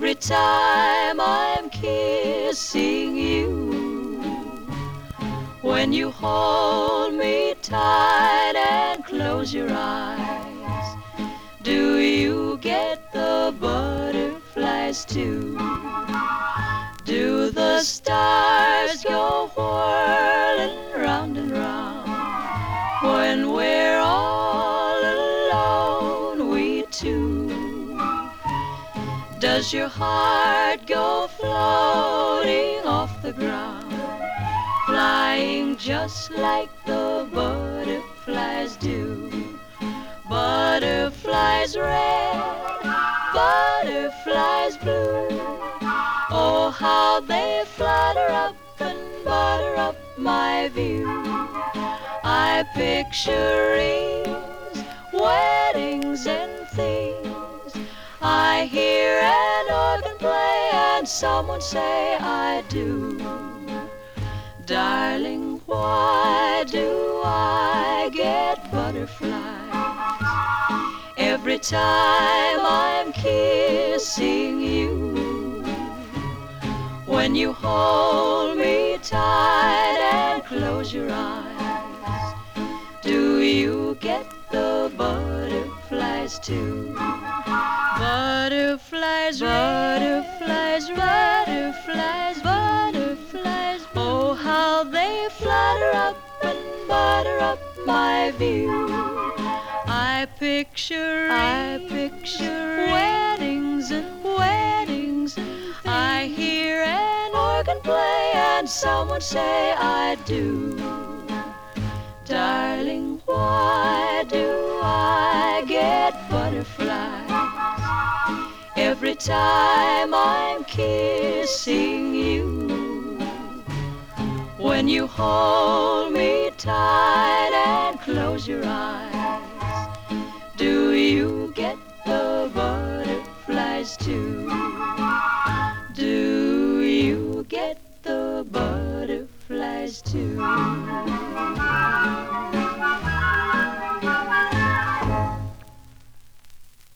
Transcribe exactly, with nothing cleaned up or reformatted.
Every time I'm kissing you, when you hold me tight and close your eyes, do you get the butterflies too? Do the stars go whirling round and round when we're all alone, we two? Does your heart go floating off the ground, flying just like the butterflies do? Butterflies red, butterflies blue, oh how they flutter up and butter up my view. I picture rings, weddings and things. I hear an organ play and someone say I do. Darling, why do I get butterflies every time I'm kissing you? When you hold me tight and close your eyes, do you get the butterflies too? Butterflies, butterflies, butterflies, butterflies, oh how they flutter up and butter up my view. I picture, I picture weddings and weddings and things. I hear an organ play and someone say I do. Darling, why do I get butterflies every time I'm kissing you? When you hold me tight and close your eyes, do you get the butterflies too? Do you get the butterflies too?